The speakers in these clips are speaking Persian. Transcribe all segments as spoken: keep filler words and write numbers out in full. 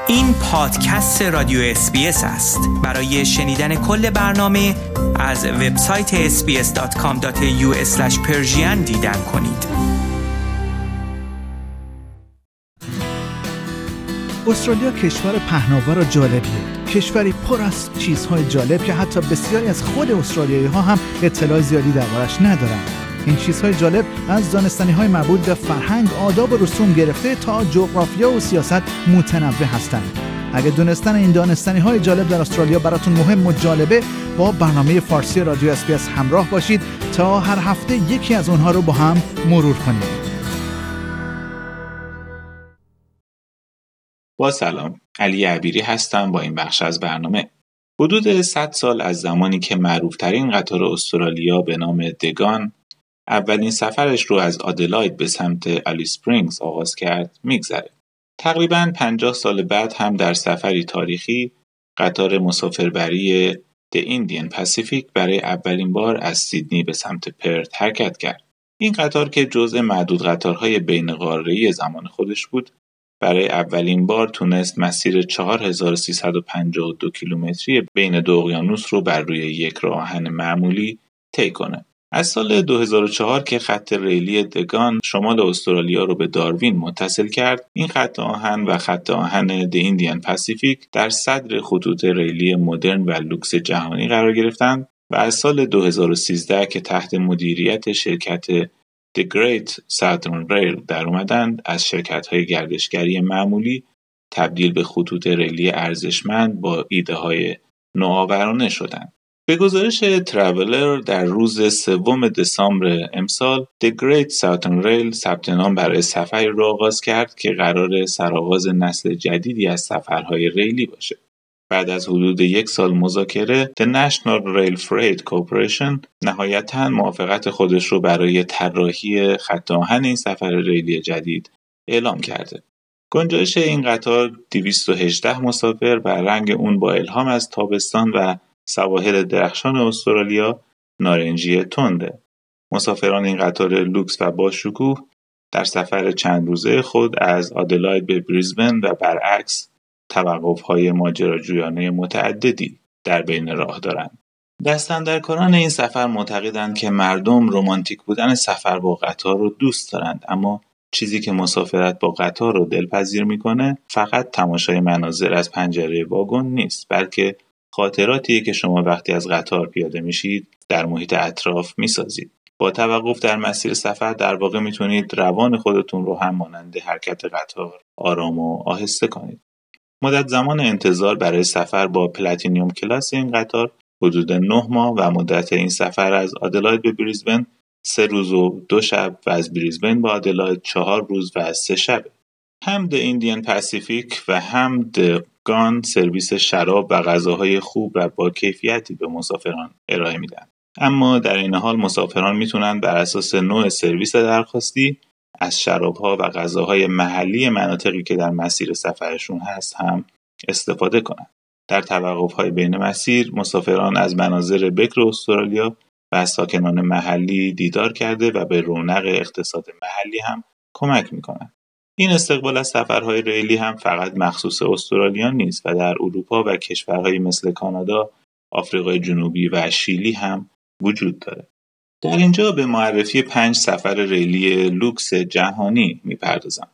این پادکست رادیو اس بی اس است. برای شنیدن کل برنامه از وبسایت اس بی اس دات کام دات ای یو اسلش پرشین دیدن کنید. استرالیا کشور پهناور و جالبیه. کشوری پر از چیزهای جالب که حتی بسیاری از خود استرالیایی‌ها هم اطلاع زیادی دربارش ندارن. این چیزهای جالب از دانستنی‌های مربوط به فرهنگ، آداب و رسوم گرفته تا جغرافیا و سیاست متنوع هستند. اگه دونستن این دانستنی‌های جالب در استرالیا براتون مهم و جالبه، با برنامه فارسی رادیو اس بی اس همراه باشید تا هر هفته یکی از اونها رو با هم مرور کنیم. با سلام، علی عبیری هستم با این بخش از برنامه. حدود صد سال از زمانی که معروفترین قطار استرالیا به نام دگان اولین سفرش رو از آدلاید به سمت آلیس اسپرینگز آغاز کرد میگذره. تقریباً پنجاه سال بعد هم در سفری تاریخی قطار مسافربری The Indian Pacific برای اولین بار از سیدنی به سمت پرت حرکت کرد. این قطار که جزء معدود قطارهای بین قاره‌ای زمان خودش بود، برای اولین بار تونست مسیر چهار هزار و سیصد و پنجاه و دو کیلومتری بین دو اقیانوس رو بر روی یک راه آهن معمولی طی کنه. از سال دو هزار و چهار که خط ریلی دگان شمال استرالیا رو به داروین متصل کرد، این خط آهن و خط آهن The Indian Pacific در صدر خطوط ریلی مدرن و لوکس جهانی قرار گرفتند و از سال دو هزار و سیزده که تحت مدیریت شرکت The Great Southern Rail در اومدند، از شرکت‌های گردشگری معمولی تبدیل به خطوط ریلی ارزشمند با ایده‌های نوآورانه شدند. به گزارش ترافلر در روز سوم دسامبر امسال، The Great Southern Rail ثبت نام برای سفری را آغاز کرد که قرار سرآغاز نسل جدیدی از سفرهای ریلی باشه. بعد از حدود یک سال مذاکره، The National Rail Freight Corporation نهایتاً موافقت خودش رو برای طراحی خط آهن این سفر ریلی جدید اعلام کرده. گنجایش این قطار دویست و هجده مسافر و رنگ اون با الهام از تابستان و سواحل درخشان استرالیا نارنجی تنده. مسافران این قطار لوکس و باشکوه در سفر چند روزه خود از آدلاید به بریزبن و برعکس توقف‌های ماجراجویانه متعددی در بین راه دارند. دستاندرکاران این سفر معتقدند که مردم رمانتیک بودن سفر با قطار رو دوست دارند، اما چیزی که مسافرت با قطار رو دلپذیر میکنه فقط تماشای مناظر از پنجره واگن نیست، بلکه خاطراتیه که شما وقتی از قطار پیاده میشید در محیط اطراف میسازید. با توقف در مسیر سفر در واقع میتونید روان خودتون رو هم مانند حرکت قطار آرام و آهسته کنید. مدت زمان انتظار برای سفر با پلاتینیوم کلاس این قطار حدود نه ماه و مدت این سفر از آدلاید به بریزبن سه روز و دو شب و از بریزبن به آدلاید چهار روز و سه شب. هم The Indian Pacific و هم دگان سرویس شراب و غذاهای خوب و با کیفیتی به مسافران ارائه میدن. اما در این حال مسافران میتونن بر اساس نوع سرویس درخواستی از شراب‌ها و غذاهای محلی مناطقی که در مسیر سفرشون هست هم استفاده کنند. در توقف‌های بین مسیر مسافران از مناظر بکر استرالیا و از ساکنان محلی دیدار کرده و به رونق اقتصاد محلی هم کمک می‌کنند. این استقبال از سفرهای ریلی هم فقط مخصوص استرالیا نیست و در اروپا و کشورهایی مثل کانادا، آفریقای جنوبی و شیلی هم وجود داره. در اینجا به معرفی پنج سفر ریلی لوکس جهانی میپردازم.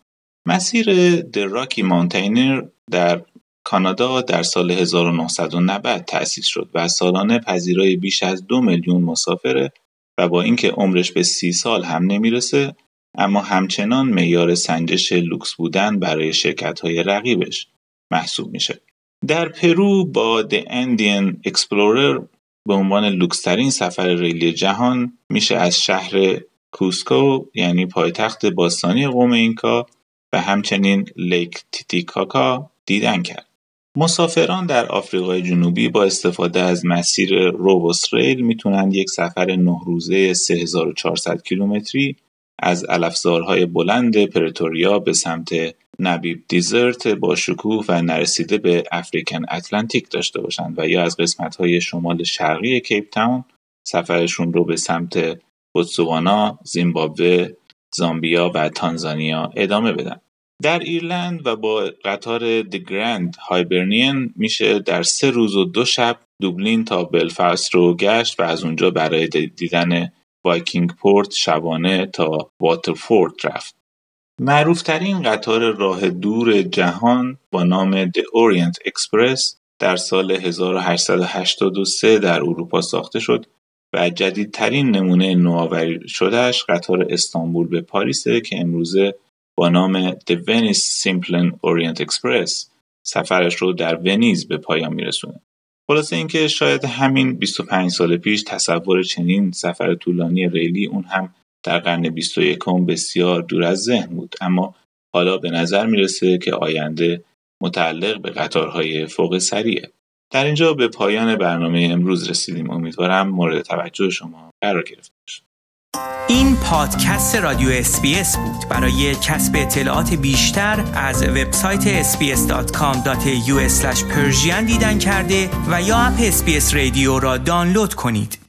مسیر دراکی مانتینر در کانادا در سال هزار و نهصد و نود تأسیس شد و سالانه پذیرای بیش از دو میلیون مسافره و با اینکه عمرش به سی سال هم نمیرسه، اما همچنان معیار سنجش لوکس بودن برای شرکت‌های رقیبش محسوب میشه. در پرو با The Andean Explorer به عنوان لوکس‌ترین سفر ریلی جهان میشه از شهر کوسکو یعنی پایتخت باستانی قوم اینکا و همچنین لیک تیتیکاکا دیدن کرد. مسافران در آفریقای جنوبی با استفاده از مسیر روبوس ریل میتونن یک سفر نه روزه سه هزار و چهارصد کیلومتری از علفزارهای بلند پرتوریا به سمت نبیب دیزرت با شکوه و نرسیده به افریکن اتلانتیک داشته باشند و یا از قسمت‌های شمال شرقی کیپ تاون سفرشون رو به سمت بوتسوانا، زیمبابوه، زامبیا و تانزانیا ادامه بدن. در ایرلند و با قطار The Grand Hibernian میشه در سه روز و دو شب دوبلین تا بلفاست رو گشت و از اونجا برای دیدن وایکینگ پورت شبانه تا واترفورد رفت. معروفترین قطار راه دور جهان با نام The Orient Express در سال هزار و هشتصد و هشتاد و سه در اروپا ساخته شد و جدیدترین نمونه نوآوری شدهش قطار استانبول به پاریسه که امروزه با نام The Venice Simplon Orient Express سفرش رو در ونیز به پایان میرسونه. خلاصه اینکه شاید همین بیست و پنج سال پیش تصور چنین سفر طولانی ریلی، اون هم در قرن بیست و یکم، بسیار دور از ذهن بود، اما حالا به نظر میرسه که آینده متعلق به قطارهای فوق سریعه. در اینجا به پایان برنامه امروز رسیدیم. امیدوارم مورد توجه شما قرار گرفته باشه. این پادکست رادیو اس بی اس بود. برای کسب اطلاعات بیشتر از وبسایت اس بی اس دات کام دات یو اسلش پرژین دیدن کرده و یا اپ اس بی اس رادیو را دانلود کنید.